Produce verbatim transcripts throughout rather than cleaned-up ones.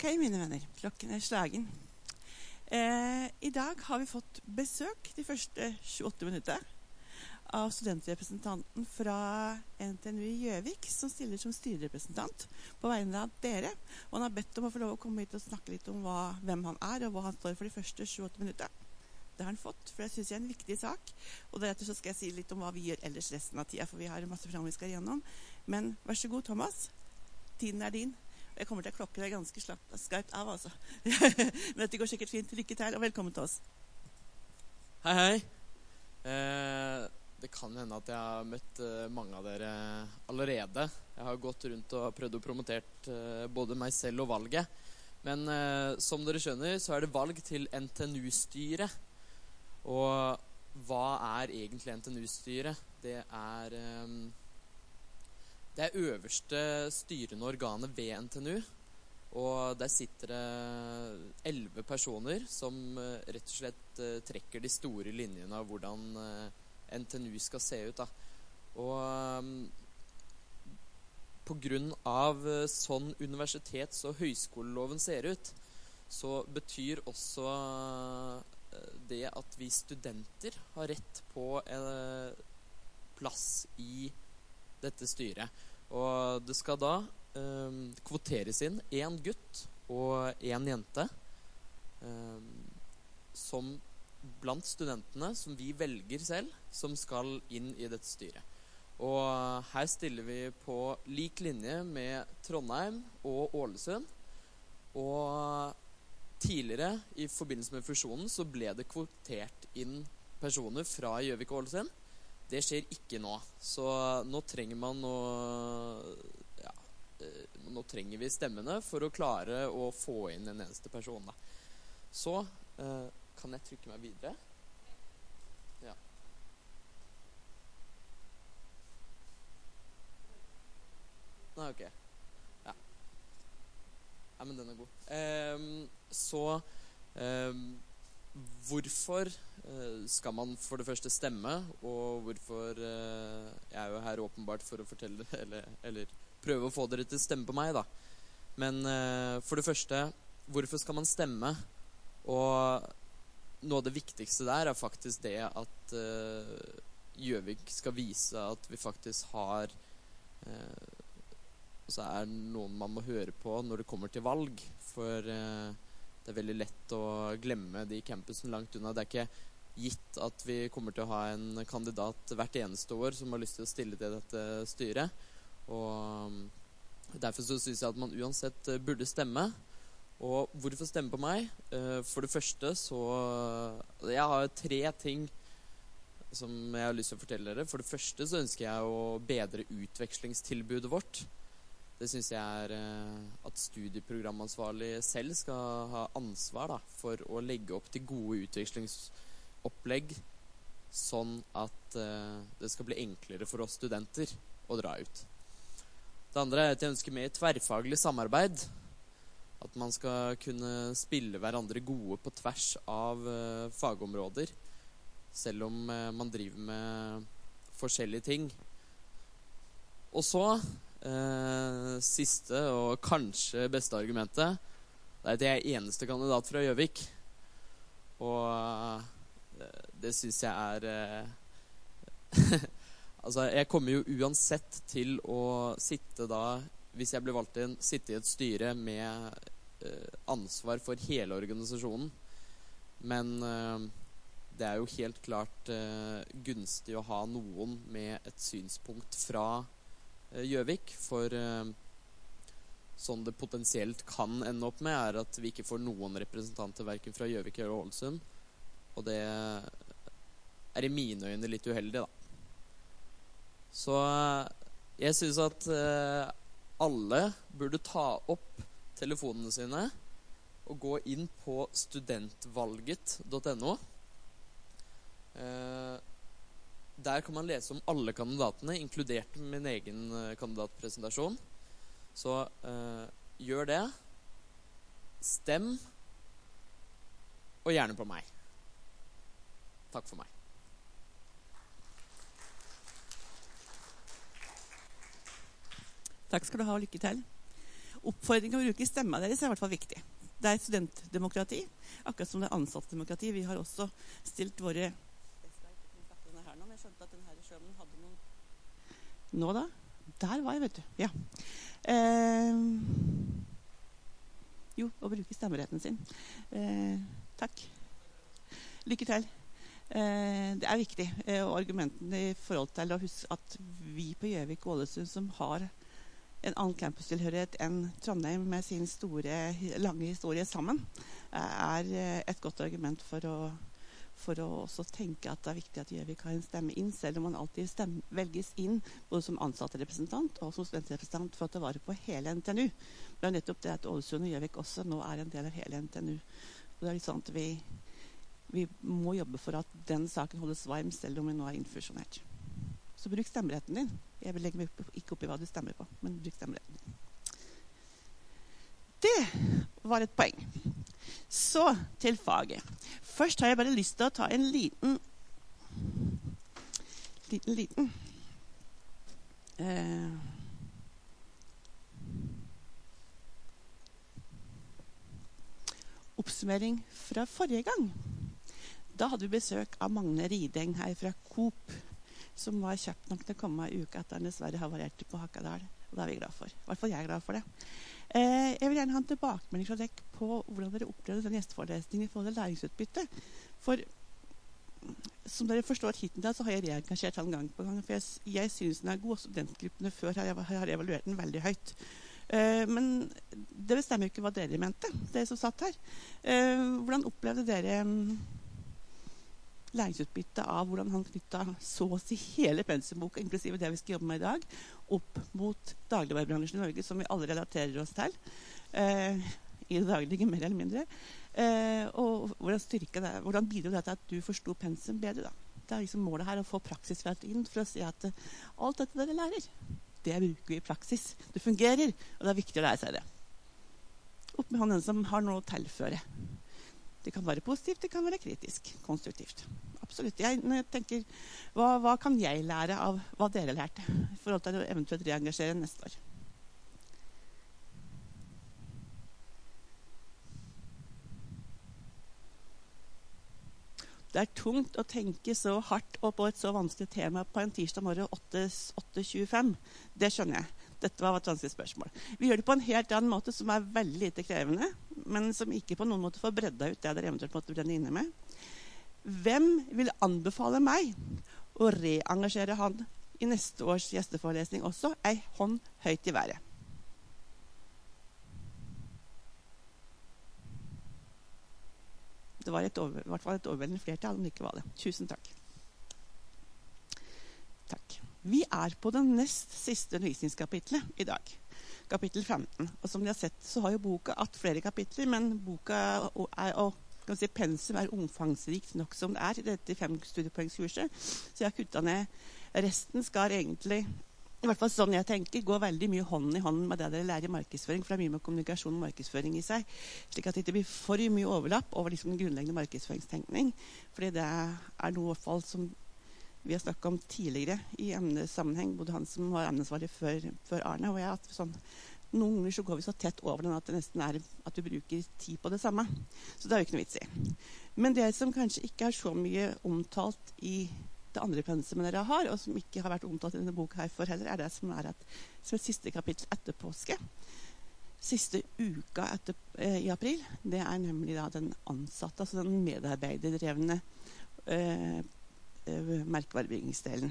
Ok, mine venner, klokken er slagen. Eh, I dag har vi fått besøk de første tjueåtte minutter av studentrepresentanten fra N T N U i Gjøvik, som stiller som styrerepresentant på vegne av dere. Og han har bedt om å få lov å komme hit og snakke litt om hva, hvem han er, og hva han står for de første tjueåtte minutter. Det har han fått, for det synes jeg er en viktig sak. Og deretter så skal jeg si litt om hva vi gjør ellers resten av tida, for vi har masse program vi skal gjennom. Men vær så god, Thomas. Tiden er din. Jeg kommer til klokken er ganske slapp skarpt av, altså. Men dette går sikkert fint. Lykke til, og velkommen til oss. Hei, hei. Eh, det kan hende at jeg har møtt eh, mange av dere allerede. Jeg har gått rundt og prøvd å promotert eh, både meg selv og valget. Men eh, som dere skjønner, så er det valg til N T N U-styret. Og hva er egentlig N T N U-styret? Det er... Eh, Det er øverste styrende organet ved N T N U, og der sitter det elleve personer som rett og slett trekker de store linjene av hvordan N T N U skal se ut. Da. Og på grunn av sånn universitets- og høyskoleloven ser ut, så betyr også det at vi studenter har rett på en plass i dette styret. Og det skal da um, kvoteres inn en gutt og en jente um, som blant studentene som vi velger selv, som skal inn i dette styret. Og her stiller vi på lik linje med Trondheim og Ålesund. Og tidligere i forbindelse med fusjonen så ble det kvotert inn personer fra Gjøvik og Ålesund. Det skjer ikke nå, så nå trenger man å, ja, nå trenger vi stemmene for å klare å få inn en eneste person. Da. Så eh, kan jeg trykke meg videre? Ja. Nei, ok. Ja. Ja, men den er god. Eh, så... Eh, Hvorfor eh, skal man for det første stemme, og hvorfor eh, jeg er jo her åpenbart for å fortelle, eller, eller prøve å få dere til å stemme på meg, da. Men eh, for det første, hvorfor skal man stemme? Og noe av det viktigste der er faktisk det at eh, Gjøvik skal vise at vi faktisk har eh, så er noen man må høre på når det kommer til valg, for eh, det er veldig lett å glemme de campusene langt unna. Det er ikke gitt at vi kommer til å ha en kandidat hvert eneste år som har lyst til å stille til dette styret. Og derfor så synes jeg at man uansett burde stemme. Og hvorfor stemme på meg? For det første så... Jeg har tre ting som jeg har lyst til å fortelle dere. For det første så ønsker jeg å bedre utvekslingstilbudet vårt. Det synes jeg er eh, at studieprogramansvarlig selv skal ha ansvar da, for å legge opp til gode utvekslingsopplegg, sånn at eh, det skal bli enklere for oss studenter å dra ut. Det andre er at jeg ønsker mer tverrfaglig samarbeid. At man skal kunne spille hverandre gode på tvers av eh, fagområder, selv om eh, man driver med forskjellige ting. Og så... Eh, siste og kanskje beste argumentet det er at jeg er eneste kandidat fra Gjøvik, og eh, det synes jeg er eh, altså jeg kommer jo uansett til å sitte da, hvis jeg blir valgt inn, sitte i et styre med eh, ansvar for hele organisasjonen, men eh, det er jo helt klart eh, gunstig å ha noen med et synspunkt fra Gjøvik, for uh, sånn det potensielt kan ende opp med er at vi ikke får noen representanter hverken fra Gjøvik eller Ålesund, og det er i mine øyne litt uheldig da. Så uh, jeg synes at uh, alle burde ta opp telefonene sine og gå inn på studentvalget punktum no. uh, Der kan man lese om alle kandidatene, inkludert min egen kandidatpresentasjon. Så uh, gjør det. Stem. Og gjerne på meg. Takk for meg. Takk skal du ha, og lykke til. oppfordring å bruke stemma deres er i hvert fall viktig. Det er studentdemokrati, akkurat som det er ansattdemokrati. Vi har også stilt våre... Jeg skal ikke kunne snakke denne her nå, men jeg skjønte at denne skjermen hadde noen... Nå da? Der var jeg, vet du. Ja. Eh, jo, å bruke stemmeretten sin. Eh, takk. Lykke til. Eh, det er viktig, eh, og argumentene i forhold til å huske at vi på Gjøvik og Ålesund som har en annen campustilhørighet enn Trondheim med sin store, lange historie sammen, er et godt argument for å, for å også tenke at det er viktig at Gjøvik har en stemme inn, selv om man alltid stemme, velges inn både som ansattrepresentant og som studentrepresentant for å ta vare på hele N T N U. Det er nettopp det at Ålesund og Gjøvik også nå er en del av hele N T N U. Og det er litt sånn at vi Vi må jobbe for at den saken holdes varm, selv om vi nå er infusjonert. Så bruk stemmeretten din. Jeg vil legge meg ikke opp i hva du stemmer på, men bruk stemmeretten din. Det var et poeng. Så til faget. Først har jeg bare lyst til å ta en liten, liten, liten eh, oppsummering fra forrige gang. Da hadde vi besøk av Magne Rideng her fra Coop, som var kjapt nok til å komme en uke etter han dessverre havarerte på Hakadal. Og det er vi glad for. I hvert fall jeg er glad for det. Eh, jeg vil gjerne ha en tilbakemelding fra dere på hvordan dere opplevde den gjesteforelesningen i forhold til læringsutbytte. For som dere forstår hittil, så har jeg reengasjert han gang på gang, for jeg, jeg synes den er god, og studentgruppene før har, har evaluert den veldig høyt. Uh, men det bestemmer jo ikke hva dere mente, dere som satt her. Uh, hvordan opplevde dere um, læringsutbytte av hvordan han knyttet så å si hele pensumboka, inklusive det vi skal jobbe med i dag, opp mot dagligvarebransjen i Norge, som vi alle relaterer oss til, uh, i det daglige mer eller mindre. Uh, og hvordan, det, hvordan bidro det til at du forstod pensum bedre da? Det er liksom målet her å få praksisfelt inn for å si at uh, alt dette dere lærer, det bruker vi i praksis. Det fungerer, og det er viktig å lære seg det. Opp med hånden som har noe å tilføre. Det kan være positivt, det kan være kritisk, konstruktivt. Absolutt. Jeg, når jeg tenker, hva, hva kan jeg lære av hva dere lærte, i forhold til å eventuelt reengasjere neste år? Det er tungt å tenke så hardt og på et så vanskelig tema på en tirsdag morgen åtte tjuefem. Det skjønner jeg. Dette var et vanskelig spørsmål. Vi gjør det på en helt annen måte som er veldig lite krevende, men som ikke på noen måte får bredda ut det dere eventuelt måtte brenne inne med. Hvem vil anbefale meg å reengasjere han i neste års gjesteforelesning også? Ei hånd høyt i været. Det var et over, i hvert fall et overveldende flertall, om det ikke var det. Tusen takk. Takk. Vi er på den nest siste undervisningskapitlet i dag. Kapittel femten. Og som dere har sett, så har jo boka hatt flere kapitler, men boka er, og kan si, pensum er omfangsrikt nok som det er i dette fem studiepoengskurset. Så jeg har kuttet ned. Resten skal egentlig, i hvert fall sånn jeg tenker, gå veldig mye hånd i hånd med det dere lærer i markedsføring, for det er mye med kommunikasjon og markedsføring i seg, slik at det ikke blir for mye overlapp over liksom den grunnleggende markedsføringstenkning, fordi det er noe i hvert fall som vi har snakket om tidligere i emnesammenheng, både han som var emnesvarig før, før Arne, og jeg, at sånn, noen ganger så går vi så tett over den at det nesten er at vi bruker tid på det samme. Så det er jo ikke noe vits i. Men det som kanskje ikke er så mye omtalt i det andre pensumet dere har, og som ikke har vært omtalt i denne boka her for heller, er det som er at, som et siste kapittel etter påske. Siste uka etter, eh, i april, det er nemlig da den ansatte, altså den medarbeiderdrevne eh, merkevarebyggingsdelen.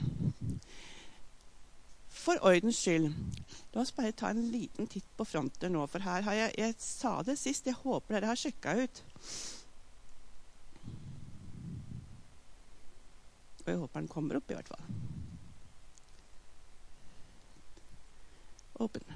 For ordens skyld, la oss bare ta en liten titt på fronter nå, for her har jeg, jeg sa det sist, jeg håper dere har sjekket ut. Og jeg håper den kommer opp i hvert fall. Åpen.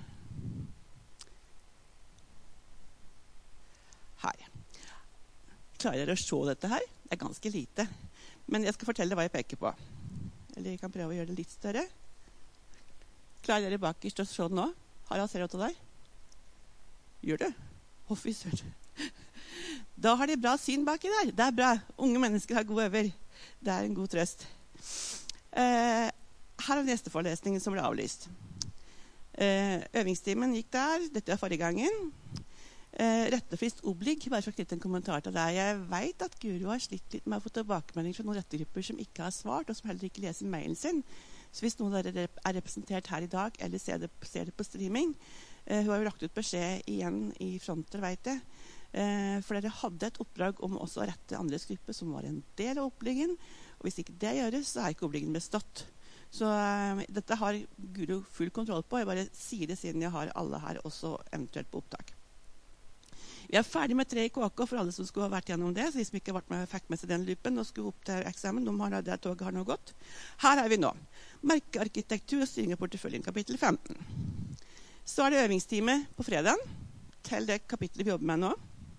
Her. Klarer dere å se dette her? Det er ganske lite. Men jeg skal fortelle hva jeg peker på. Eller jeg kan prøve å gjøre det litt større. Klarer dere bakerst å se det nå? Harald, ser du til deg? Gjør du? Å, fy søren. Da har de bra syn baki der. Det er bra. Unge mennesker har gode øver. Det er en god trøst. Eh, her er den neste forelesningen som ble avlyst. Eh, øvingstimen gikk der. Dette er forrige gangen. Eh, rettefrist oblig, bare for å knytte en kommentar til deg. Jeg vet at Guro har slitt litt med å få tilbakemelding fra noen rettegrupper som ikke har svart, og som heller ikke leser mailen sin. Så hvis noen av dere er representert her i dag, eller ser det, ser det på streaming, eh, hun har jo lagt ut beskjed igjen i fronter, vet jeg. Eh, for dere hadde et oppdrag om også å rette andres gruppe, som var en del av opplingen. Og hvis ikke det gjøres, så er ikke opplingen bestått. Så eh, dette har Guro full kontroll på. Jeg bare sier det siden jeg har alle her også eventuelt på opptak. Vi er ferdig med tre i K K for alle som skulle ha vært gjennom det. Så de som ikke har vært med, fikk med seg den loopen og skulle opp til eksamen, de har det toget har noe godt. Her er vi nå. Merkearkitektur og styring av porteføljen, kapittel femten. Så er det øvingstime på fredagen til det kapittelet vi jobber med nå.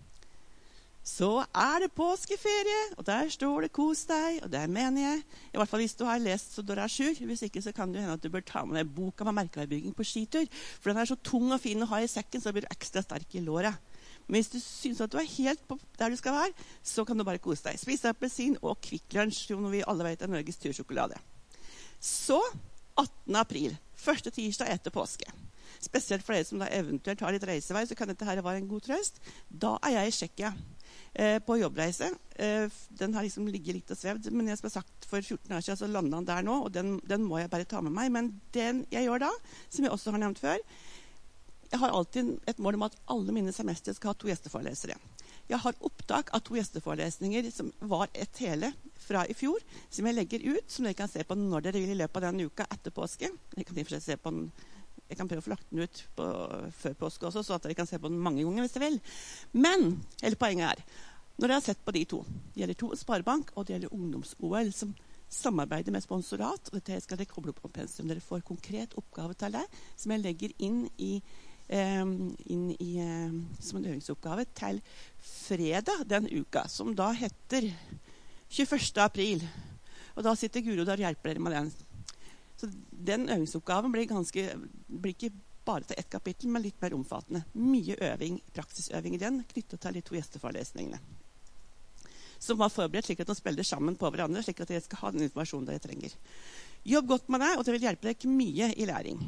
Så er det påskeferie, og der står det kos deg, og det mener jeg. I hvert fall hvis du har lest så du er sur. Hvis ikke så kan det hende at du bør ta med deg boka med merkevarebygging på skitur. For den er så tung og fin å ha i sekken, så blir du ekstra sterk i låret. Men hvis du synes at du er helt på der du skal være, så kan du bare kose deg. Spise appelsin og Kvikk Lunsj, som vi alle vet er Norges tursjokolade. Så attende april, første tirsdag etter påske. Spesielt for dere som da eventuelt har litt reisevei, så kan dette her være en god trøst. Da er jeg i Tsjekkia eh, på jobbreise. Eh, den har liksom ligget litt og svevd, men jeg som har sagt for fjorten år siden, så landet han der nå, og den, den må jeg bare ta med meg. Men den jeg gjør da, som jeg også har nevnt før, jeg har alltid et mål om at alle mine semester skal ha to gjesteforelesere. Jeg har opptak av to gjesteforelesninger som var et hele fra i fjor, som jeg legger ut, som dere kan se på når dere vil i løpet av den uka etter påske. Jeg kan, se på den, jeg kan prøve å få lagt den ut på, før påske også, så at dere kan se på den mange ganger hvis dere vil. Men, hele poenget er, når dere har sett på de to, det gjelder to Sparebank, og det gjelder ungdoms-O L, som samarbeider med sponsorat, og dette skal dere koble opp på pensum. Dere får konkret oppgave til det, som jeg legger inn i Um, inn i, um, som en øvingsoppgave til fredag den uka, som da heter tjueførste april. Og da sitter Guro der og hjelper dere med den. Så den øvingsoppgaven blir, ganske, blir ikke bare til ett kapittel, men litt mer omfattende. Mye øving, praksisøving i den, knyttet til de to gjesteforelesningene. Som var forberedt slik at de spiller sammen på hverandre, slik at dere skal ha den informasjonen dere trenger. Jobb godt med det, og det vil hjelpe dere mye i læring.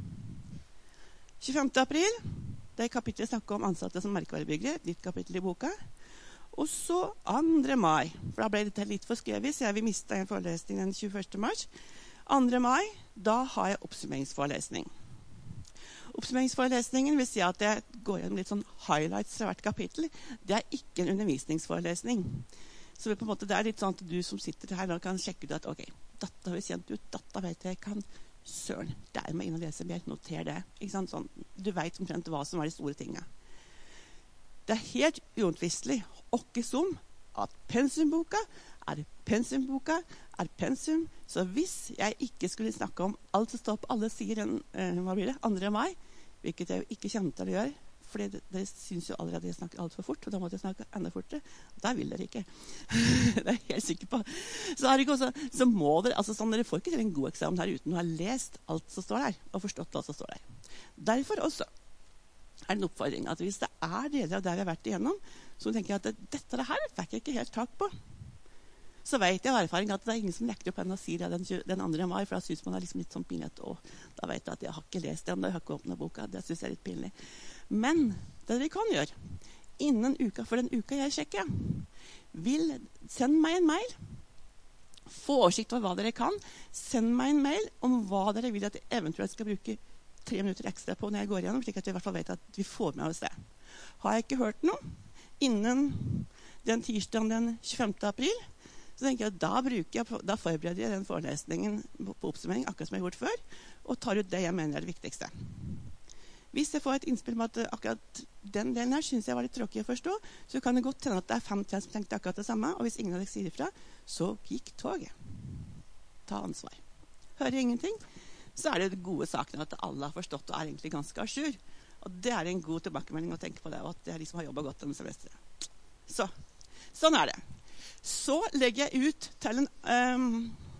tjuefemte april, det er kapittelet snakker om ansatte som merkevarebyggere, et nytt kapittel i boka. Og så andre mai, for da ble dette litt for skrevet, så jeg vil miste en forelesning den tjueførste mars. andre mai, da har jeg oppsummeringsforelesning. Oppsummeringsforelesningen vil si at jeg går gjennom litt sånn highlights fra hvert kapittel. Det er ikke en undervisningsforelesning. Så på en måte det er litt sånn at du som sitter her kan sjekke ut at ok, dette har vi kjent ut, dette vet jeg kan søren, der må jeg inn og lese mer, noter det. Ikke sant? Sånn, du vet omtrent hva som er de store tingene. Det er helt uomtvistelig, ikke som at pensumboka er pensumboka, er pensum. Så hvis jeg ikke skulle snakke om alt som står på alle sider den, eh, hva blir det, andre mai, hvilket jeg ikke kommer til å gjøre, for dere synes jo allerede jeg snakker alt for fort, og da måtte jeg snakke enda fortere. Der vil dere ikke. Det er jeg helt sikker på. Så, er det ikke også, så må dere, altså sånn, dere får ikke til en god eksamen her uten å ha lest alt som står der, og forstått alt som står der. Derfor også er det en oppfordring at hvis det er deler av det vi har vært igjennom, så tenker jeg at det, dette det her fikk jeg ikke helt tak på. Så vet jeg av erfaring at det er ingen som lekker opp henne og sier det den, den andre mai, for da synes man er liksom litt sånn pinlig, og da vet jeg at jeg har ikke lest den, jeg har ikke åpnet boka, det synes jeg er litt pinlig. Men det vi kan gjøre, innen uka, for den uka jeg sjekker, vil send meg en mail, få oversikt over hva dere kan, send meg en mail om hva dere vil at jeg eventuelt skal bruke tre minutter ekstra på når jeg går igjennom, slik at vi i hvert fall vet at vi får med oss det. Har jeg ikke hørt noe innen den tirsdagen den tjuefemte april, så tenker jeg at da, bruker jeg, da forbereder jeg den forelesningen på, på oppsummering, akkurat som jeg har gjort før, og tar ut det jeg mener er det viktigste. Hvis jeg får et innspill med at akkurat den delen her synes jeg var litt tråkig å forstå, så kan det godt hende at det er fem til som tenkte akkurat det samme, og hvis ingen av dere sier ifra, så gikk toget. Ta ansvar. Hører ingenting, så er det gode sakene at alle har forstått og er egentlig ganske ajour. Og det er en god tilbakemelding å tenke på det, og at jeg liksom har jobbet godt denne semesteret. Så, sånn er det. Så legger jeg ut til en, um,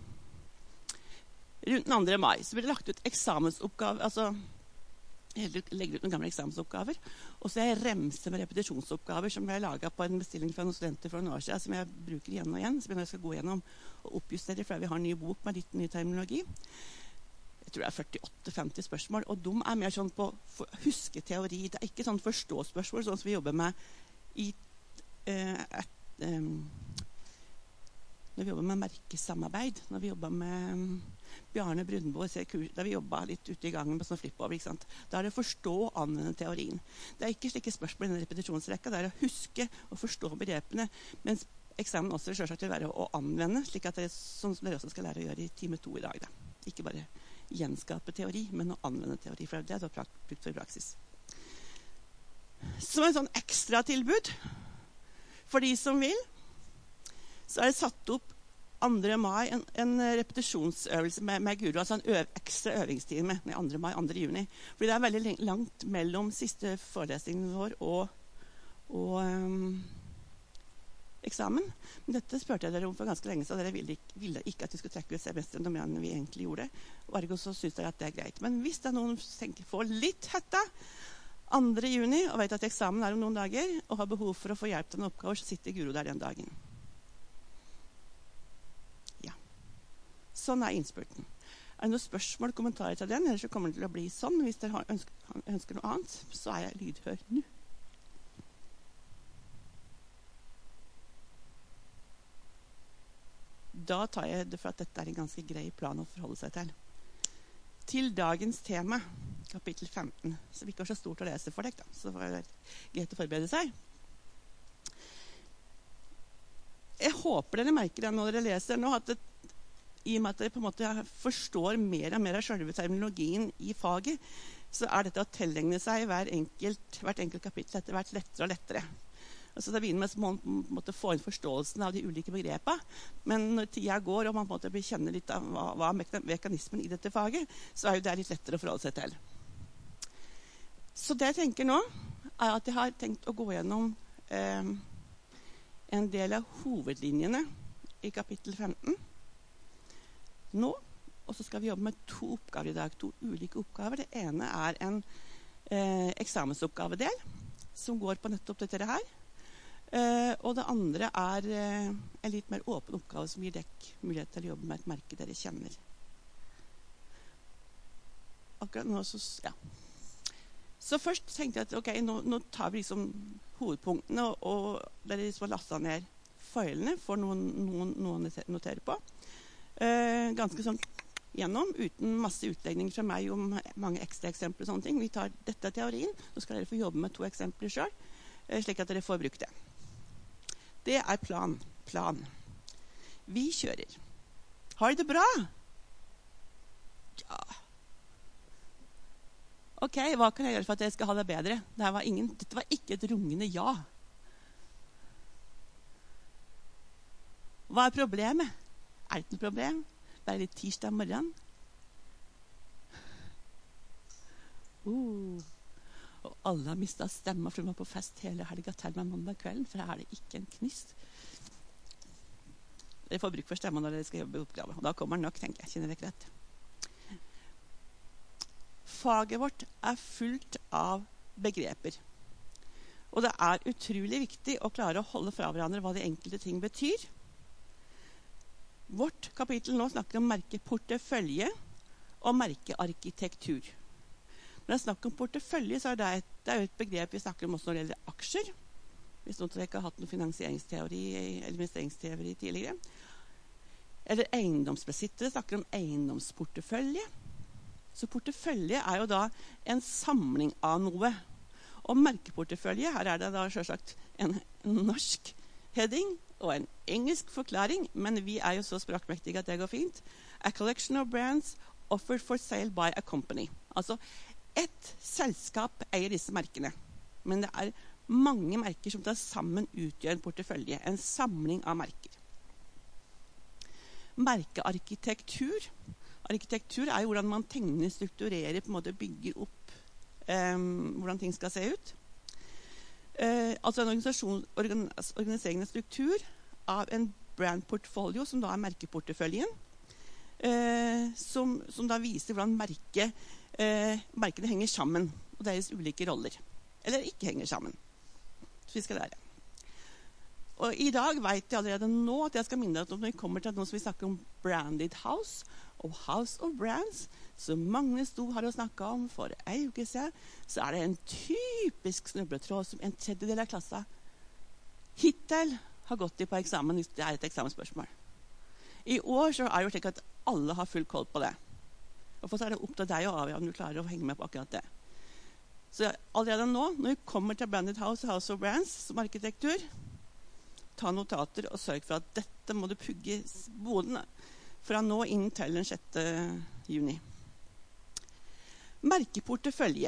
rundt den andre mai, så blir det lagt ut eksamensoppgave, altså, jeg legger ut noen gamle eksamensoppgaver, og så er jeg remse med repetisjonsoppgaver som jeg har laget på en bestilling fra noen studenter for noen år siden, som jeg bruker igjen og igjen, som jeg skal gå gjennom og oppjustere, for vi har en ny bok med litt ny terminologi. jeg tror det er førtiåtte femti spørsmål, og de er mer sånn på for, huske teori. Det er ikke sånn forstå-spørsmål, sånn som vi jobber med i eh, et, um, når vi jobber med merkesamarbeid, når vi jobber med um, Bjarne Brundbo, da vi jobbet litt ute i gangen med sånn flip-over, ikke sant? Da er det forstå og anvende teorien. Det er ikke slike spørsmål i denne repetisjonsrekka, det er å huske og forstå begrepene, mens eksamen også selvsagt vil være å anvende, slik at det er sånn som dere også skal lære å gjøre i time to i dag. Da. Ikke bare gjenskape teori, men å anvende teori, for det er da brukt for praksis. Som en sånn ekstra tilbud for de som vil, så er det satt opp andre mai en, en repetisjonsøvelse med, med Guro, altså en øv, ekstra øvingstime med andre mai, andre juni. Fordi det er veldig langt mellom siste forelesningen vår og, og um, eksamen. Men dette spørte jeg dere om for ganske lenge, så dere ville ikke, ville ikke at vi skulle trekke ut semesteret noe mer enn vi egentlig gjorde. Og ergo så synes dere at det er greit. Men hvis det er noen som tenker får litt hetta andre juni, og vet at eksamen er om noen dager, og har behov for å få hjelp til en oppgave, så sitter Guro der den dagen. Sånn er innspurten. Er det noen spørsmål og kommentarer til den? Ellers så kommer det til å bli sånn. Hvis dere ønsker, ønsker noe annet, så er jeg lydhør nå. Da tar jeg det for at dette er en ganske grei plan å forholde seg til. Til dagens tema, kapittel femten, som ikke var så stort å lese for deg, da. Så det var greit å forberede seg. Jeg håper dere merker det når dere leser nå, at det i og med at dere på en måte forstår mer og mer av selve terminologien i faget, så er dette å tilegne seg hver enkelt, hvert enkelt kapittel etter hvert lettere og lettere. Altså det begynner med å man måtte få inn forståelsen av de ulike begrepene, men når tida går og man måtte kjenne litt av hva, hva er mekanismen i dette faget, så er jo det litt lettere å forholde seg til. Så det jeg tenker nå, er at jeg har tenkt å gå gjennom eh, en del av hovedlinjene i kapittel femten, nå, og så skal vi jobbe med to oppgaver i dag, to ulike oppgaver. Det ene er en eh, eksamensoppgavedel, som går på nettopp dette her. Eh, og det andre er eh, en litt mer åpen oppgave som gir dekk mulighet til å jobbe med et merke dere kjenner. Akkurat nå så, ja. Så først tenkte jeg at, ok, nå, nå tar vi liksom hovedpunktene, og, og dere liksom har lastet ned filene for noen, noen, noen å notere på. Uh, ganske sånn gjennom, uten masse utlegninger fra meg om mange ekstra eksempler og sånne ting. Vi tar dette teorien, så skal dere få jobbe med to eksempler selv, uh, slik at dere får brukt det. Det er plan. Plan. Vi kjører. Har dere det bra? Ja. Ok, hva kan jeg gjøre for at dere skal ha det bedre? Det var ingen, dette var ikke et rungende ja. Hva er problemet? Er det ikke noe problem? Det er litt tirsdag morgen. Uh. Og alle har mistet stemmen, for de var på fest hele helga til med mandag kvelden, for her er det ikke en knist. Dere får bruk for stemmen når dere skal jobbe i oppgave, og da kommer den nok, tenker jeg. Kjenner dere rett? Faget vårt er fullt av begreper. Og det er utrolig viktig å klare å holde fra hverandre hva de enkelte ting betyr. Vårt kapittel nå snakker om merkeportefølje og merkearkitektur. Når det er snakk om portefølje, så er det et, det er et begrep vi snakker om også når det gjelder aksjer. Hvis noen av dere ikke har hatt noen finansieringsteori eller investeringsteori tidligere. Eller eiendomsbesittere snakker om eiendomsportefølje. Så portefølje er jo da en samling av noe. Og merkeportefølje, her er det da selvsagt en, en norsk heading og en engelsk forklaring, men vi er jo så språkmektige at det går fint. A collection of brands offered for sale by a company. Altså, et selskap eier disse merkene, men det er mange merker som til sammen utgjør en portefølje, en samling av merker. Merkearkitektur. Arkitektur er jo hvordan man tegner, strukturerer, på en måte bygger opp um, hvordan ting skal se ut. Uh, altså en organ, organiserende struktur av en brandportfolio, som da er merkeporteføljen, uh, som, som da viser hvordan merke, uh, merkene henger sammen, og deres ulike roller. Eller ikke henger sammen. Så vi skal lære. Og i dag vet jeg allerede nå at jeg skal minne deg om når vi kommer til noe som vi snakker om branded house, og house of brands, som Magne sto her og snakket om for en uke siden, så er det en typisk snubletråd som en tredjedel av klassen hittil har gått i på eksamen hvis det er et eksamensspørsmål. I år så er det jo slik at alle har full koll på det. Og for så er det opp til deg å avgjøre om du klarer å henge med på akkurat det. Så allerede nå, når vi kommer til Branded House og House of Brands som arkitektur, ta notater og sørg for at dette må du pugge bodene fra nå inn til den sjette juni. Merkeportefølje.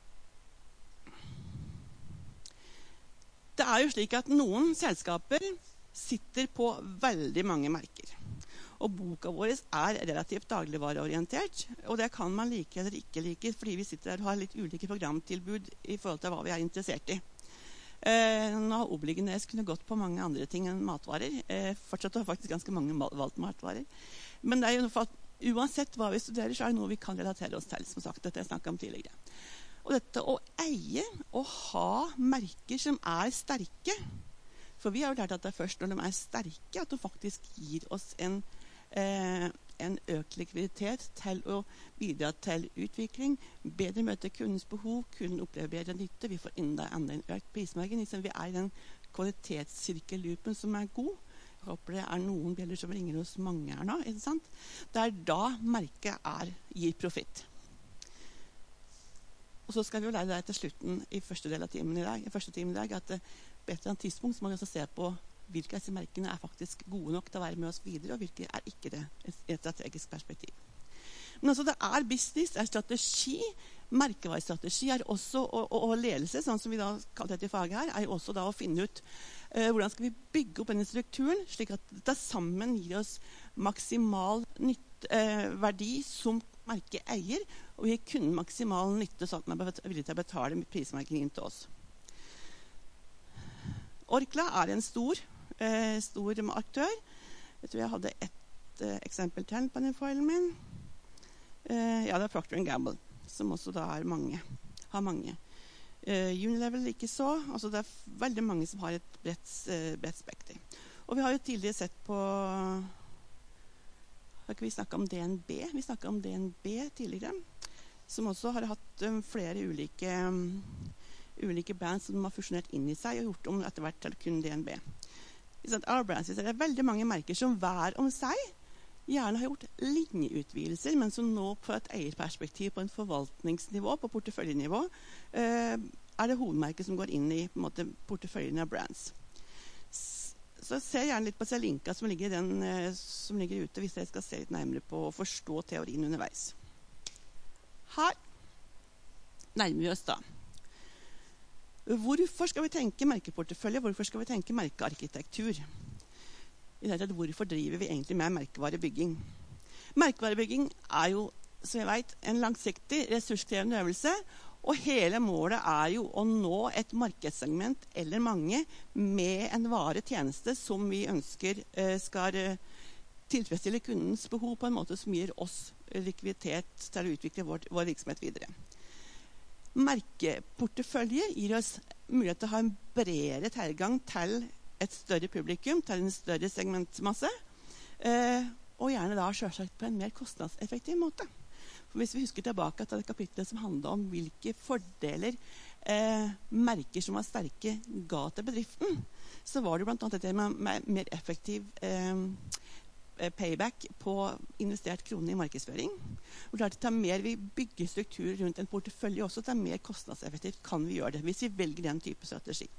Det er jo slik at noen selskaper sitter på veldig mange merker. Og boka vår er relativt dagligvareorientert, og det kan man like eller ikke like, fordi vi sitter her og har litt ulike programtilbud i forhold til hva vi er interessert i. Eh, nå har Obligenes kunne gått på mange andre ting enn matvarer. Eh, fortsatt har faktisk ganske mange valgt matvarer. Men det er jo noe for at uansett hva vi studerer, så er det noe vi kan relatere oss til, som sagt, dette jeg snakket om tidligere. Og dette å eie og ha merker som er sterke, for vi har jo lært at det er først når de er sterke, at de faktisk gir oss en Eh, en økt likviditet til å bidra til utvikling, bedre møte kundens behov, kunden opplever bedre nytte, vi får enda, enda en økt prismargin. Liksom vi er i den kvalitetssirkellupen som er god. Jeg håper det er noen bjeller som ringer hos mange her nå, ikke sant? Det er da merket er, gir profitt. Og så skal vi jo lære deg til slutten i første del av timen i dag, i første timen i dag, at eh, på et eller annet tidspunkt så må vi også se på hvilke av disse merkene er faktisk gode nok til å være med oss videre, og hvilke er ikke det i et strategisk perspektiv. Men altså det er business, det er strategi, merkevarestrategi er også, og, og, og ledelse, sånn som vi da kaller dette i faget her, er jo også da å finne ut uh, hvordan skal vi bygge opp denne strukturen, slik at det sammen gir oss maksimal nytt, uh, verdi som merkeeier, og gir kunden maksimal nytte, sånn at man er villig til å betale prismarkedet til oss. Orkla er en stor Eh, stor aktør. Jeg tror jeg hadde ett eh, eksempel til på den foilen min. Eh, ja, det er Procter and Gamble, som også da er mange, har mange. Eh, Unilevel ikke så. Altså det er veldig mange som har et bredt, eh, bredt spekter. Og vi har jo tidligere sett på, har ikke vi snakket om D N B? Vi snakket om D N B tidligere, som også har hatt um, flere ulike, um, ulike brands som har fusjonert inn i seg og gjort om etter hvert til kun D N B. Det er veldig mange merker som hver om seg gjerne har gjort linjeutvidelser, men som nå på et eierperspektiv, på en forvaltningsnivå, på porteføljenivå, eh, er det hovedmerket som går inn i på en måte, porteføljen av brands. Så se gjerne litt på linka som ligger, den, eh, som ligger ute, hvis dere skal se litt nærmere på å forstå teorien underveis. Her nærmer vi oss da. Hvorfor skal vi tenke merkeportefølje? Hvorfor skal vi tenke merkearkitektur? I det hele tatt, hvorfor driver vi egentlig med merkevarebygging? Merkevarebygging er jo, som jeg vet, en langsiktig, ressurskrevende øvelse, og hele målet er jo å nå et markedssegment eller mange med en varetjeneste som vi ønsker eh, skal tilfredsstille kundens behov på en måte som gir oss likviditet til å utvikle vår, vår virksomhet videre. Merkeportefølje gir oss mulighet til å ha en bredere tilgang til et større publikum, til en større segmentmasse, eh, og gjerne da selvsagt på en mer kostnadseffektiv måte. For hvis vi husker tilbake til det kapitlet som handler om hvilke fordeler eh, merker som var sterke ga til bedriften, så var det blant annet dette med, med mer effektiv eh, payback på investert krone i markedsføring. Og klart, til mer vi bygger strukturer rundt en portefølje også, til mer kostnadseffektivt kan vi gjøre det, hvis vi velger den type strategi.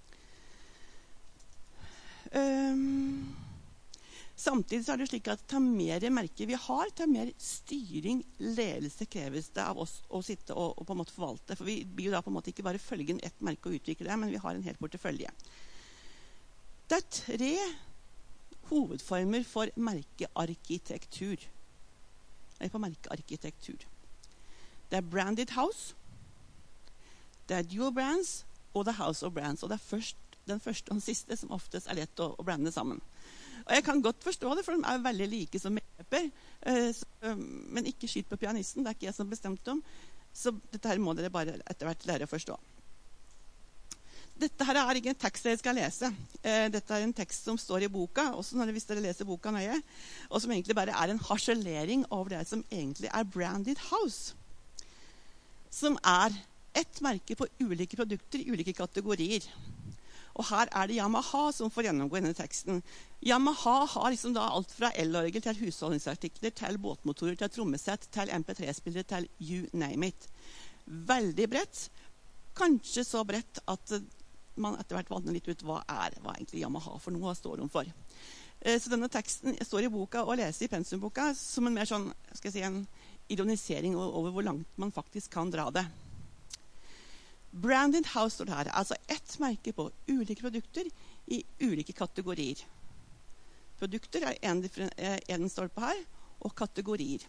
Um, samtidig så er det slik at til mer merker vi har, til mer styring, ledelse kreves det av oss å sitte og, og på en måte forvalte. For vi blir jo da på en måte ikke bare følgen ett merke og utvikle det, men vi har en hel portefølje. Det er tre hovedformer for merkearkitektur. Eller for merkearkitektur. Det er branded house, det er dual brands, og det er house of brands. Og det er først, den første og den siste som oftest er lett å, å blande sammen. Og jeg kan godt forstå det, for de er veldig like som begreper, eh, eh, men ikke skyt på pianisten, det er ikke jeg som bestemte om. Så dette her må dere bare etter hvert lære å forstå. dette her er ikke en tekst dere skal lese. Eh, dette er en tekst som står i boka, også når, hvis dere leser boka nøye, og som egentlig bare er en harselering over det som egentlig er Branded House, som er et merke på ulike produkter i ulike kategorier. Og her er det Yamaha som får gjennomgå denne teksten. Yamaha har liksom da alt fra elorgel til husholdningsartikler, til båtmotorer, til trommesett, til M P tre-spillere, til you name it. Veldig bredt. Kanskje så bredt at man etter hvert vannet litt ut hva er hva egentlig Yamaha for noe står hun for. Så denne teksten står i boka og leser i pensumboka som en mer sånn, skal jeg si, en ironisering over hvor langt man faktisk kan dra det. Branded House står det her, altså ett merke på ulike produkter i ulike kategorier. Produkter er en, en stolpe her, og kategorier.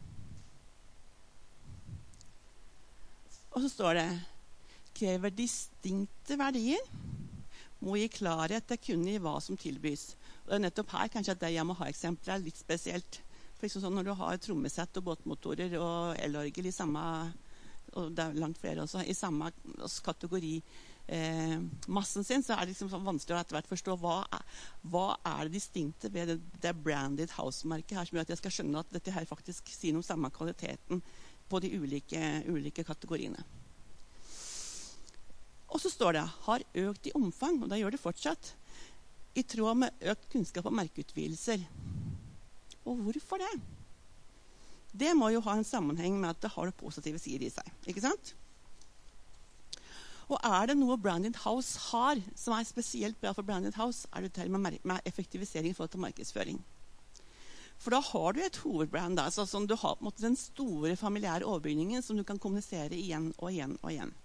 Og så står det krever distinkte verdier, må gi klarhet til kunden i hva som tilbys. Og det er nettopp her kanskje at det Yamaha-eksemplet er litt spesielt. For liksom sånn når du har trommesett og båtmotorer og elorgel i samme, og det er langt flere også, i samme kategori eh, massen sin, så er det liksom sånn vanskelig å etter hvert forstå hva er, hva er det distinkte ved det, det branded house-merket her, som gjør at jeg skal skjønne at dette her faktisk sier noe om samme kvaliteten på de ulike, ulike kategoriene. Og så står det, har økt i omfang, og da gjør det fortsatt, i tråd med økt kunnskap om merkeutvidelser. Og hvorfor det? Det må jo ha en sammenheng med at det har det positive sider i seg, ikke sant? Og er det noe Branded House har, som er spesielt bra for Branded House, er det til med, med effektivisering i forhold til markedsføring. For da har du et hovedbrand, altså, som du har på en måte den store familiære overbygningen som du kan kommunisere igjen og igjen og igjen.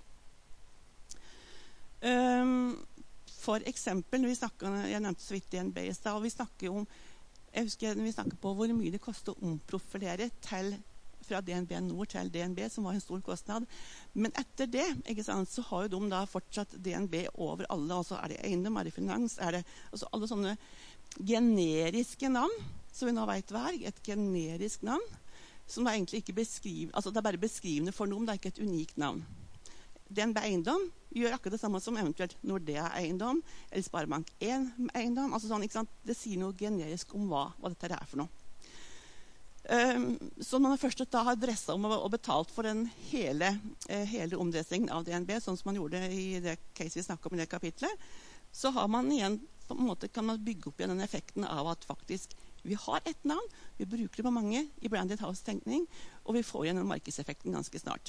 Um, for eksempel, når vi snakker, jeg nevnte så vidt D N B i sted, og vi snakker om, jeg husker når vi snakker på hvor mye det koster å omprofilere til, fra D N B Nord til D N B, som var en stor kostnad. Men etter det, ikke sant, så har jo de da fortsatt D N B over alle, altså er det eiendom, er det finans, er det altså alle sånne generiske navn, som vi nå vet hva er, et generisk navn, som da egentlig ikke beskriver, altså det er bare beskrivende for noen, det er ikke et unikt navn. D N B Eiendom gjør akkurat det samme som eventuelt Nordea Eiendom eller Sparebank en Eiendom. Altså sånn, ikke sant? Det sier noe generisk om hva, hva dette er for noe. Um, så når man først da har dresset om og betalt for den hele, uh, hele omdressingen av D N B, sånn som man gjorde i det case vi snakket om i det kapitlet, så har man igjen, på en måte kan man bygge opp igjen den effekten av at faktisk vi har et navn, vi bruker det på mange i Branded House-tenkning, og vi får igjen den markedseffekten ganske snart.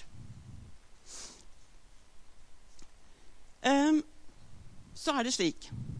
Um, så er det slik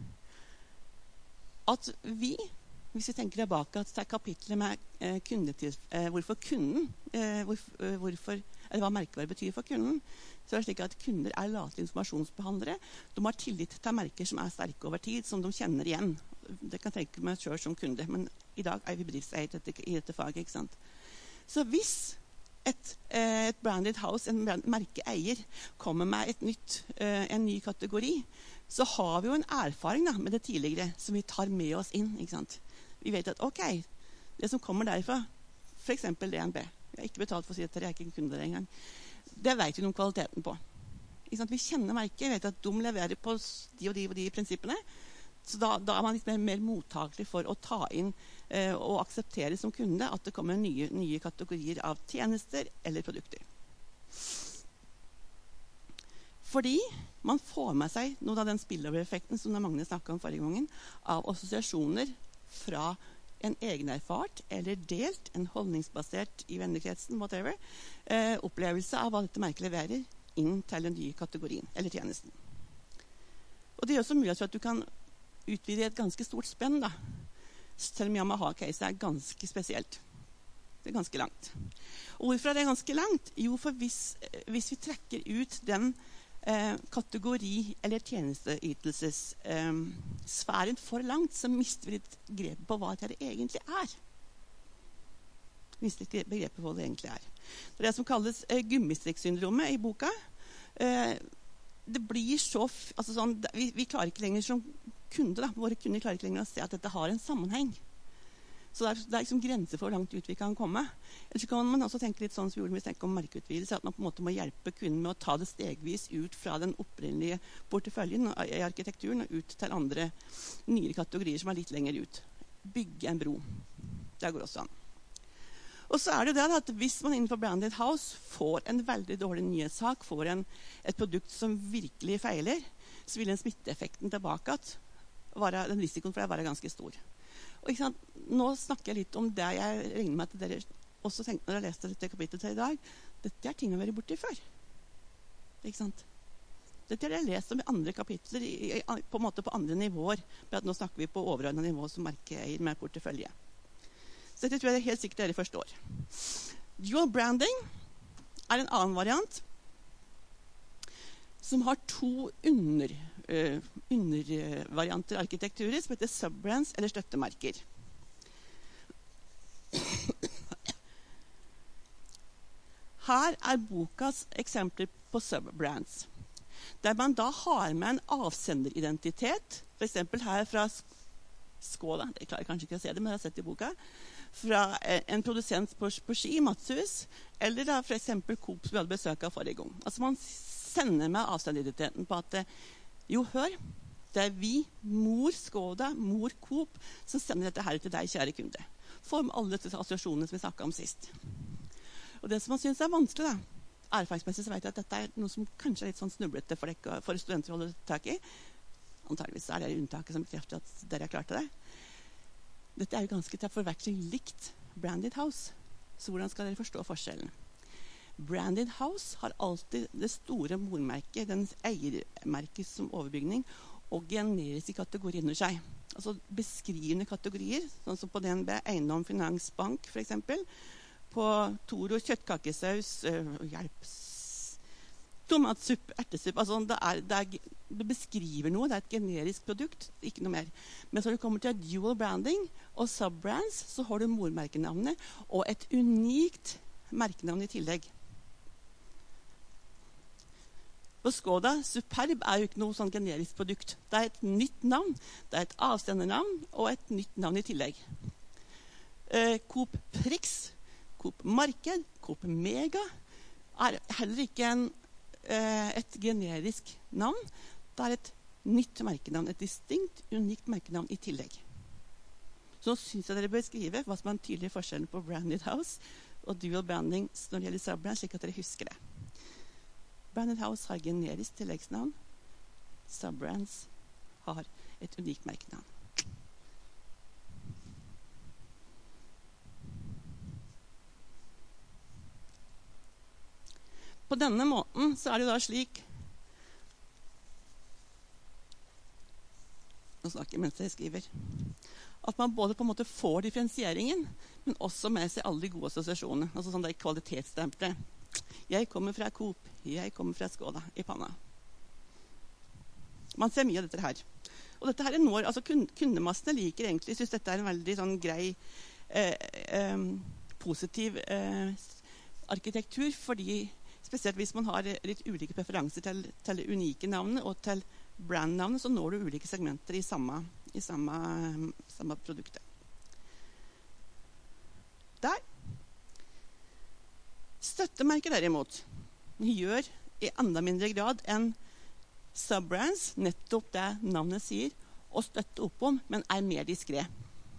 at vi, hvis vi tenker tilbake til kapitlet med eh, kundetil, eh, hvorfor kunden, eh, hvor, eh, hvorfor, eller hva merkevare betyr for kunden, så er det slik at kunder er late informasjonsbehandlere. De har tillit til merker som er sterke over tid, som de kjenner igjen. Det kan tenke meg selv som kunde, men i dag er vi bedriftseier i dette faget, ikke sant? Så hvis Et, et branded house, en brand, merkeeier, kommer med et nytt, en ny kategori, så har vi jo en erfaring da, med det tidligere som vi tar med oss inn. Ikke sant? Vi vet at ok, det som kommer derfra, for eksempel D N B, jeg har ikke betalt for å si at dere er ikke en kunde der engang, det vet vi noe om kvaliteten på. Ikke sant? Vi kjenner merket, vi vet at de leverer på de og de og de prinsippene, så da, da er man litt mer, mer mottakelig for å ta inn eh, og akseptere som kunde at det kommer nye, nye kategorier av tjenester eller produkter. Fordi man får med seg noe av den spillover-effekten som Magne snakket om forrige gangen, av assosiasjoner fra en egenerfart eller delt, en holdningsbasert i vennekretsen, whatever, eh, opplevelse av hva dette merket leverer inn til den nye kategorien eller tjenesten. Og det gjør så mye at du kan utvide et ganske stort spenn, da. Selv om Yamaha-case er ganske spesielt. Det er ganske langt. Og hvorfor er det ganske langt? Jo, for hvis, hvis vi trekker ut den eh, kategori- eller tjenesteytelsessfæren eh, for langt, så mister vi litt grepet på hva det egentlig er. Mister litt begrepet på hva det egentlig er. Det er det som kalles eh, gummistrikksyndromet i boka. Eh, det blir så... Altså sånn, vi, vi klarer ikke lenger som kunde, da, våre kunder klarer ikke lenger å se at dette har en sammenheng. Så det er, det er liksom grenser for hvor langt ut vi kan komme. Ellers kan man også tenke litt sånn som vi gjorde når vi snakket om markeutvidelse, at man på en måte må hjelpe kunden med å ta det stegvis ut fra den opprinnelige porteføljen i arkitekturen og ut til andre nyere kategorier som er litt lenger ut. Bygge en bro. Det går også an. Og så er det det at hvis man innenfor Branded House får en veldig dårlig nyhetssak, får en, et produkt som virkelig feiler, så vil den smitteeffekten tilbake at være, den risikoen for det være ganske stor. Og ikke sant, nå snakker jeg litt om det jeg regner med at dere også tenkte når jeg leste dette kapitlet til i dag. Dette er ting jeg har vært borti før. Ikke sant? Dette har jeg lest om i andre kapitler, i, i, på en måte på andre nivåer. Men nå snakker vi på overordnet nivå som markeeier med portefølje. Så dette tror jeg helt sikkert dere forstår. Dual branding er en annen variant som har to under, uh, undervarianter av arkitekturer som heter subbrands eller støttemerker. Her er bokas eksempler på subbrands, der man da har med en avsenderidentitet, for eksempel her fra Skoda, jeg klarer kanskje ikke å se det, men jeg har sett det i boka, fra en produsent på, på Ski, Matshus, eller da for eksempel Coop som vi hadde besøk av forrige gang. Altså man sender med avsenderidentiteten på at jo, hør, det er vi, mor Skoda, mor Coop, som sender dette her til deg, kjære kunde. For med alle disse assosiasjonene som vi snakket om sist. Og det som man synes er vanskelig, da, erfaringsmessig så vet jeg at dette er noe som kanskje er litt sånn snublete for, dere, for studenter å holde tak i. Antageligvis er det unntaket som bekrefter at dere har klart det. Dette er jo ganske til forveksling likt Branded House. Så hvordan skal dere forstå forskjellen? Branded House har alltid det store mormerket, den eiermerket som overbygning, og generiske kategorier under seg. Altså beskrivende kategorier, sånn som på D N B, eiendom, finans, bank for eksempel. På Toro, kjøttkakesaus, øh, hjelp, tomatsuppe, ertesuppe. Altså det, er, det, er, det beskriver noe, det er et generisk produkt, ikke noe mer. Men så når det kommer til dual branding og subbrands, så har du mormerkenavnet og et unikt merkenavn i tillegg. På Skoda, Superb er jo ikke noe sånn generisk produkt. Det er et nytt navn, det er et avstandernavn og et nytt navn i tillegg. Eh, Coop Prix, Coop Marked, Coop Mega er heller ikke en, eh, et generisk navn. Det er et nytt merkenavn, et distinkt, unikt merkenavn i tillegg. Så nå synes jeg dere bør skrive hva som er en tydelig forskjell på Branded House og dual branding når det gjelder subbrands, slik at dere husker det. Branded House har generisk tilleggsnavn. Subbrands har et unikt merkenavn. På denne måten så er det da slik Nå snakker jeg mens jeg skriver. At man både på en måte får differensieringen, men også med seg alle de gode assosiasjonene. Altså sånn det er kvalitetsstempelet. Jeg kommer fra Coop, jeg kommer fra Skoda i panna. Man ser mye av dette her. Og dette her er når, altså kundemassene liker egentlig, synes dette er en veldig sånn grei, eh, eh, positiv eh, arkitektur, fordi spesielt hvis man har litt ulike preferanser til, til det unike navnet og til brandnavnet, så når du ulike segmenter i samme, i samme, samme produktet. Der. Støttemerker derimot gjør i enda mindre grad enn subbrands, nettopp det navnet sier, å støtte opp om, men er mer diskret.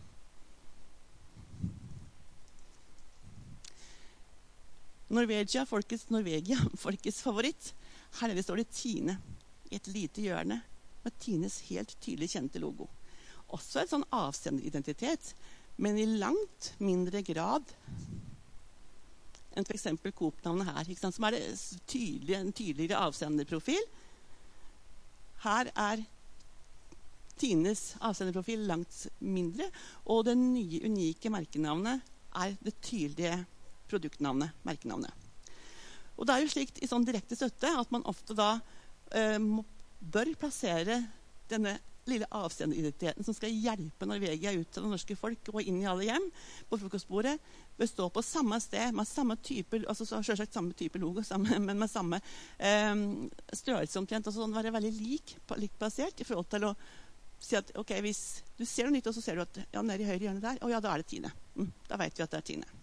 Norvegia, folkets, Norvegia, folkets favoritt. Her er det står det Tine i et lite hjørne med Tines helt tydelig kjente logo. Også en sånn avsenderidentitet, men i langt mindre grad enn for eksempel Coop-navnet her, ikke sant? Som er det tydelige, en tydeligere avsenderprofil. Her er Tines avsenderprofil langt mindre, og det nye unike merkenavnet er det tydelige produktnavnet, merkenavnet. Og det er jo slikt i sånn direkte støtte at man ofte da eh, må, bør plassere denne lille avsenderidentiteten som skal hjelpe Norvegia ut til det norske folk og inn i alle hjem på frokostbordet, bør stå på samme sted med samme type, altså selvsagt samme type logo, samme, men med samme eh, størrelse omtrent, altså sånn være veldig lik, likt plassert i forhold til å si at, ok, hvis du ser noe nytt, og så ser du at, ja, nede i høyre hjørne der, å ja, da er det Tine. Mm, da vet vi at det er Tine.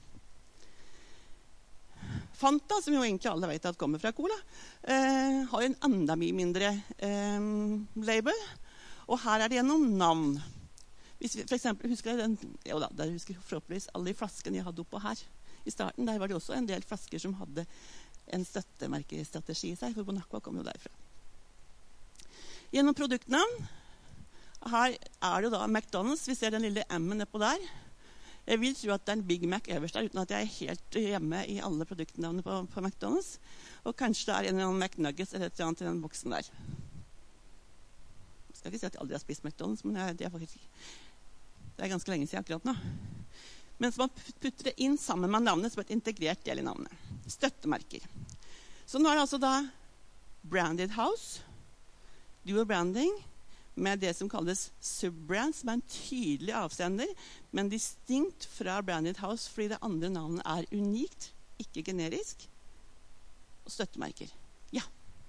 Fanta, som jo egentlig alle vet at kommer fra Cola, eh, har en enda mye mindre eh, label. Og her er det gjennom navn. Hvis vi for eksempel husker den, jo da, der husker forhåpentligvis alle de flaskene jeg hadde oppå her i starten. Der var det også en del flasker som hadde en støttemerkestrategi i seg, for Bonacqua kom jo derfra. Gjennom produktnavn, her er det jo da McDonald's. Vi ser den lille M-en nedpå der. Jeg vil tro at det er en Big Mac øverst der, uten at jeg er helt hjemme i alle produktnavnene på, på McDonald's. Og kanskje det er en eller annen McNuggets eller et eller annet i den boksen der. Jeg skal ikke si at jeg aldri har spist McDonald's, men jeg, det, er faktisk, det er ganske lenge siden akkurat nå. Mens man putter det inn sammen med navnet som et integrert del i navnet. Støttemerker. Så nå er det altså da Branded House, dual branding, med det som kalles subbrand, som er en tydelig avsender, men distinkt fra Branded House, fordi det andre navnet er unikt, ikke generisk, og støttemerker. Ja.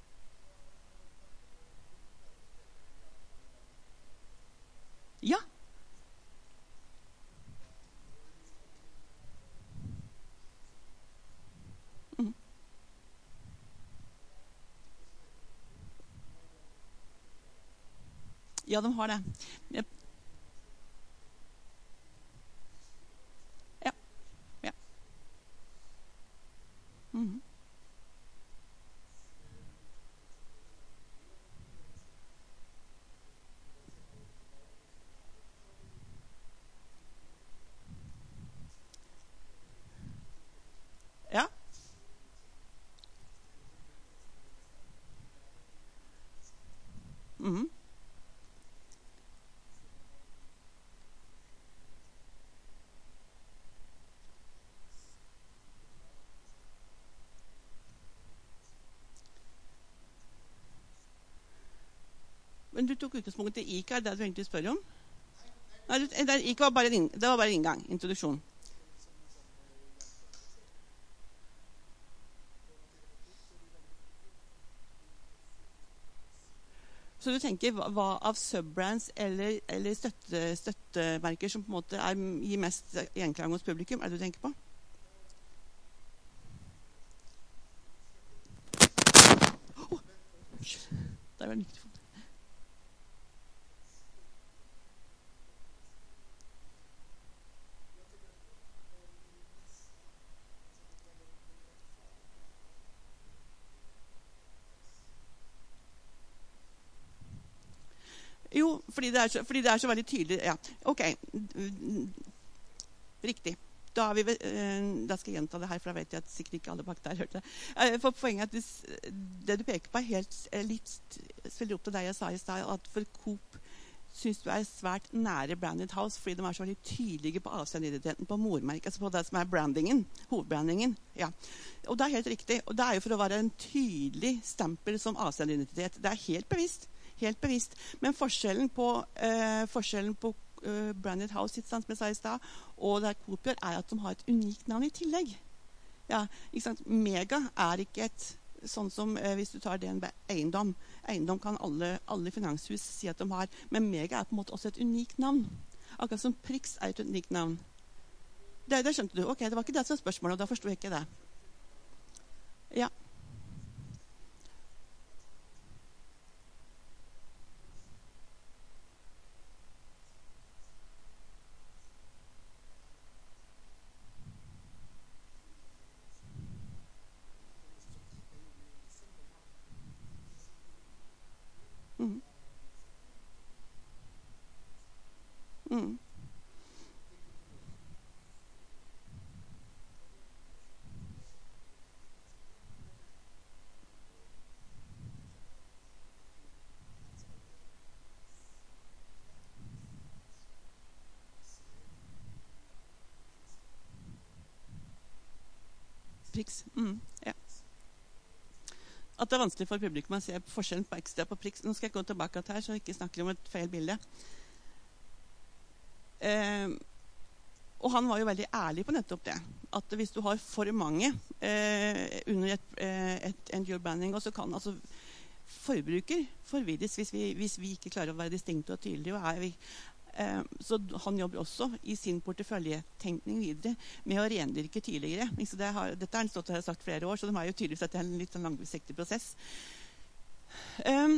Ja. Mm. Ja, de har det. Ja. Ja. Mm. Ja. Mm. Men du tok utgangspunktet i ICA, det er det du egentlig spør om? Nei, det, ICA var bare, det var bare inngang, introduksjon. Så du tenker hva, hva av subbrands eller, eller støtte, støttemerker som på en måte er, gir mest gjenklang hos publikum, er det du tenker på? Oh, der var det mikrofon. Jo, fordi det, er så, fordi det er så veldig tydelig. Ja, ok. Riktig. Da, har vi, da skal jeg gjenta det her, for da vet jeg at sikkert ikke alle bak der hørte det. For poenget er at det, det du peker på er helt litt spiller opp til deg jeg sa i sted, at for Coop synes du er svært nære Branded House, fordi de er så veldig tydelige på avsendidentiteten på mormerket, altså på det som er brandingen, hovedbrandingen. Ja. Og det er helt riktig. Og det er jo for å være en tydelig stempel som avsendidentitet. Det er helt bevisst. Helt bevisst. Men forskjellen på, eh, forskjellen på eh, Branded House som jeg sa i sted, og det Coop gjør, er at de har et unikt navn i tillegg. Ja, ikke sant? Mega er ikke et sånn som eh, hvis du tar D N B eiendom. Eiendom kan alle, alle finanshus si at de har, men Mega er på en måte også et unikt navn. Akkurat som Prix er et unikt navn. Det, det skjønte du. Ok, det var ikke det som var spørsmålet, og da forstod jeg ikke det. Ja. Mm. Mm. Prix. Mm. Ja. At det er vanskelig for publikum å se forskjellen på ekstra på Prix. Nå skal jeg gå tilbake til her, så jeg ikke snakker om et feil bilde. Eh, og han var jo veldig ærlig på nettopp det. At hvis du har for mange eh, under et, et, en dual branding, og så kan altså forbruker forvirres hvis vi, hvis vi ikke klarer å være distinkte og tydelige. Og er vi, eh, så han jobber også i sin porteføljetenkning videre med å rendyrke tydeligere. Så det har, dette har han stått og sagt flere år, så de har jo tydeligvis at det er en litt sånn langsiktig prosess. Um,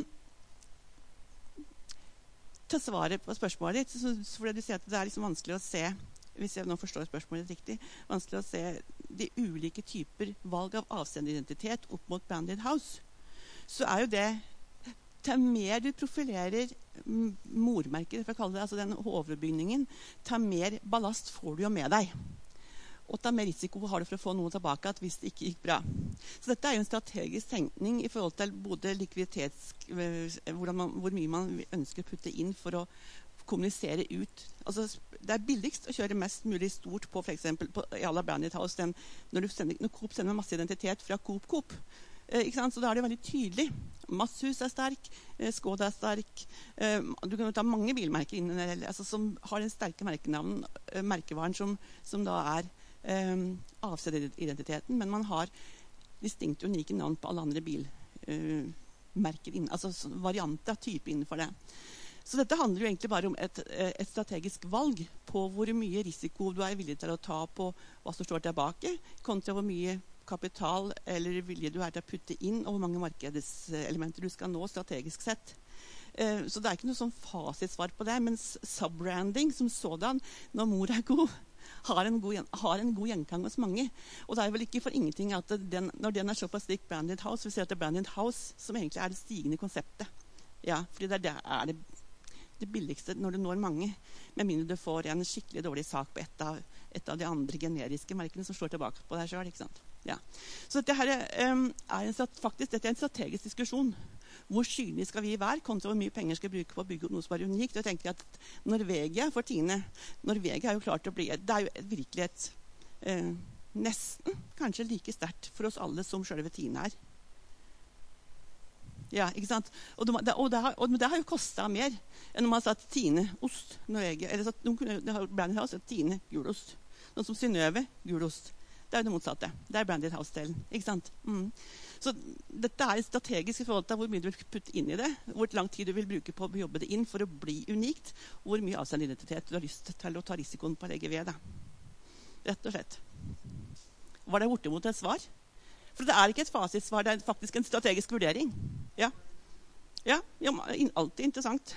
til svaret på spørsmålet ditt, så, så fordi du sier at det er liksom vanskelig å se, hvis jeg nå forstår spørsmålet riktig, vanskelig å se de ulike typer valg av avsenderidentitet opp mot branded house, så er jo det, til mer du profilerer mormerket, for å kalle det, altså den hovedbygningen, til mer ballast får du jo med deg. Og til mer risiko har du for å få noe tilbake at hvis det ikke gikk bra. Så dette er jo en strategisk tenkning i forhold til både likviditets, hvordan man, hvor mye man ønsker å putte inn for å kommunisere ut. Altså, det er billigst å kjøre mest mulig stort på for eksempel på Jalla Branded House den, når, du sender, når Coop sender masse identitet fra Coop Coop. Eh, ikke sant? Så da er det veldig tydelig. Masshus er sterk, eh, Skoda er sterk. Eh, du kan jo ta mange bilmerker inn, altså, som har den sterke merkenavnen, eh, merkevaren som, som da er Um, avsenderidentiteten, men man har distinkt unike navn på alle andre bilmerker, uh, altså varianter av type innenfor det. Så dette handler jo egentlig bare om et, et strategisk valg på hvor mye risiko du er villig til å ta på hva som står tilbake, kontra hvor mye kapital eller vilje du er til å putte inn, og hvor mange markedselementer du skal nå strategisk sett. Uh, så det er ikke noe sånn fasitsvar på det, mens subbranding som sådan, når mor er god, har en god, har en god gjenklang hos mange. Og det er vel ikke for ingenting at den, når den er såpass lik branded house, vi ser at det er branded house som egentlig er det stigende konseptet. Ja, fordi det er, det, er det, det billigste når du når mange, med mindre du får en skikkelig dårlig sak på et av, et av de andre generiske merkene som står tilbake på deg selv, ikke sant? Ja. Så dette her um, er en, faktisk dette er en strategisk diskusjon. Hvor synlig skal vi være, kontra hvor mye penger skal vi bruke på å bygge opp noe som er unikt. Og jeg tenker at Norvegia for Tine, Norvegia er jo klart å bli, det er jo virkelig et eh, nesten kanskje like sterkt for oss alle som selve Tine er. Ja, ikke sant? Og det, og det, har, og det har jo kostet mer enn når man har satt Tine ost, Norvegia, eller satt, det har Branded House, Tine gulost. Noe som Synnøve gulost. Det er jo det motsatte. Det er Branded House-delen, ikke sant? Mm. Så dette er strategisk i forhold til hvor mye du vil putte inn i det, hvor lang tid du vil bruke på å jobbe det inn for å bli unikt, og hvor mye avsenderidentitet du har lyst til å ta risikoen på å legge ved. Da. Rett og slett. Var det bortimot et svar? For det er ikke et fasitsvar, det er faktisk en strategisk vurdering. Ja, ja, ja alltid interessant.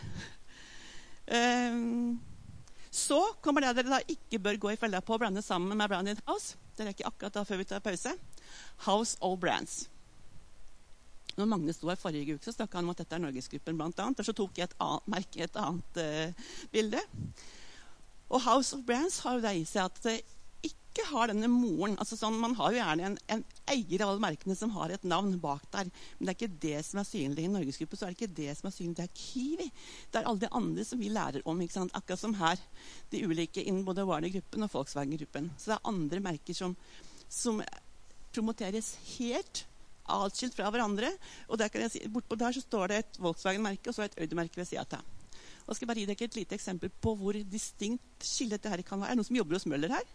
Um, så kommer det dere da ikke bør gå i fella på å blande sammen med Branded House. Det er ikke akkurat da før vi tar pause. House of Brands. Når Magne stod her forrige uke, så snakket han om at dette er Norgesgruppen blant annet. Og så tok jeg et annet merke, et annet uh, bilde. Og House of Brands har jo det i seg at det ikke har denne moren. Altså sånn, man har jo gjerne en, en eier av alle merkene som har et navn bak der. Men det er ikke det som er synlig i Norgesgruppen, så er det ikke det som er synlig. Det er Kiwi. Det er alle de andre som vi lærer om, ikke sant? Akkurat som her. De ulike innen både Warner-gruppen og Volkswagen-gruppen. Så det er andre merker som, som promoteres helt atskilt fra hverandre. Og der kan jeg si, bortpå der så står det et Volkswagen-merke og så et Audi-merke ved siden av. Og skal jeg bare gi dere et lite eksempel på hvor distinkt skillet dette her kan være. Er det noen som jobber hos Møller her?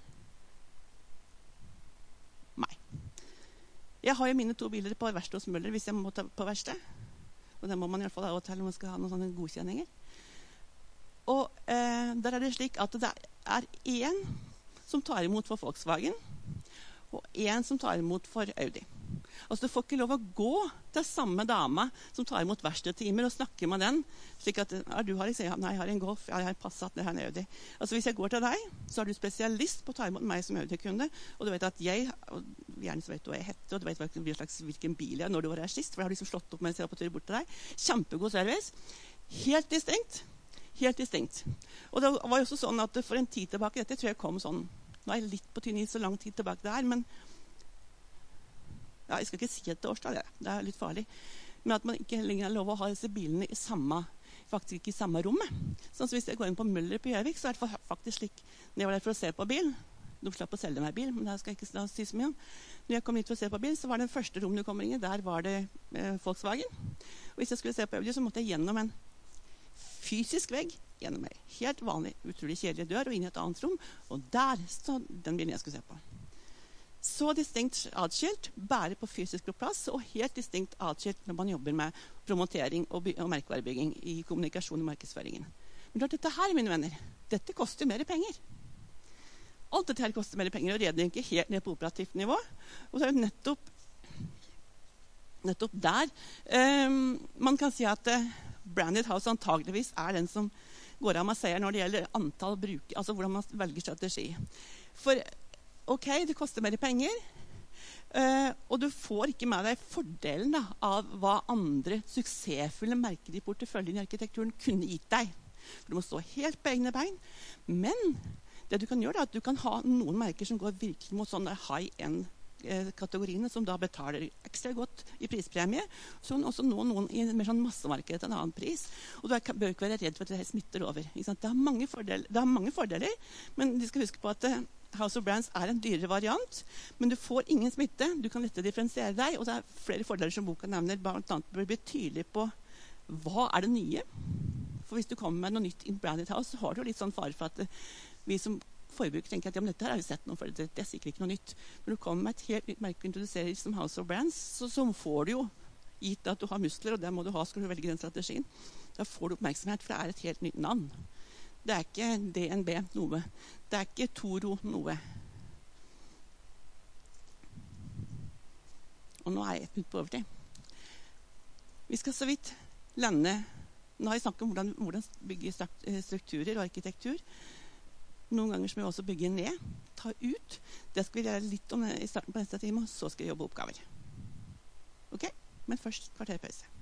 Nei. Jeg har jo mine to biler på verksted hos Møller hvis jeg må ta på verksted. Og det må man i hvert fall av og til når man skal ha noen sånne godkjenninger. Og eh, der er det slik at det er en som tar imot for Volkswagen, og en som tar imot for Audi. Altså du får ikke lov å gå til samme dama som tar imot verkstedtimer og snakke med den, slik at ja, du har, liksom, nei, jeg har en Golf, ja, jeg har Passat, det her er en Audi. Altså hvis jeg går til deg, så er du spesialist på å ta imot meg som Audi-kunde, og du vet at jeg, og gjerne så vet du hva jeg heter, og du vet hvilken, slags, hvilken bil jeg er når du var her sist, for jeg har liksom slått opp mens jeg var på tur bort til deg. Kjempegod service. Helt distinkt. Helt distinkt. Og det var jo også sånn at for en tid tilbake, dette tror jeg kom sånn, nå er jeg litt på tynn is så lang tid tilbake det her, men ja, jeg skal ikke si et årstall, det. Det er litt farlig. Men at man ikke lenger har lov å ha disse bilene i samme, faktisk ikke i samme rommet. Sånn som hvis jeg går inn på Møller på Gjøvik, så er det faktisk slik, når jeg var der for å se på bil, de slapp å selge meg bil, men det skal jeg ikke si så mye om. Når jeg kom hit for å se på bil, så var det den første rom du kommer inn i, der var det eh, Volkswagen. Og hvis jeg skulle se på Audi, så måtte jeg gjennom en fysisk vegg, gjennom en helt vanlig, utrolig kjedelig dør, og inn i et annet rom, og der stod den bilen jeg skulle se på. Så distinkt atskilt, bare på fysisk plass, og helt distinkt atskilt når man jobber med promotering og, og merkevarebygging i kommunikasjon og markedsføringen. Men klart, dette her, mine venner, dette koster mer penger. Alt dette her koster mer penger, og redder ikke helt ned på operativt nivå. Og så er det nettopp, nettopp der um, man kan si at uh, Branded House antageligvis er den som går av med seier når det gjelder antall bruk, altså hvordan man velger strategi. For ok, det koster mer penger, uh, og du får ikke med deg fordelen da, av hva andre suksessfulle merker i porteføljen i arkitekturen kunne gitt deg. For du må stå helt på egne bein, men det du kan gjøre er at du kan ha noen merker som går virkelig mot sånne high-end kategoriene, som da betaler ekstra godt i prispremie, så også nå noen i mer sånn massemarked til en annen pris. Og du bør ikke være redd for at det smitter over. Ikke sant? Det har mange fordeler, det har mange fordeler, men du skal huske på at House of Brands er en dyrere variant, men du får ingen smitte, du kan lette differensiere deg, og det er flere fordeler som boka nevner, blant annet bør bli tydelig på hva er det nye. For hvis du kommer med noe nytt i Branded House, så har du jo litt sånn fare for at vi som forbruk tenker at ja, men dette her har vi sett noe, for det, det er sikkert ikke noe nytt. Når du kommer med et helt nytt merke og introduserer som House of Brands, så, så får du jo, gitt at du har muskler, og det må du ha, skal du velge den strategien, da får du oppmerksomhet, for det er et helt nytt navn. Det er ikke D N B noe. Det er ikke Toro noe. Og nå er jeg et minutt på overtid. Vi skal så vidt lande. Nå har jeg snakket om hvordan, hvordan bygge strukturer og arkitektur. Noen ganger skal vi også bygge ned, ta ut. Det skal vi lære litt om i starten på neste time, og så skal vi jobbe oppgaver. Ok? Men først kvarterpause.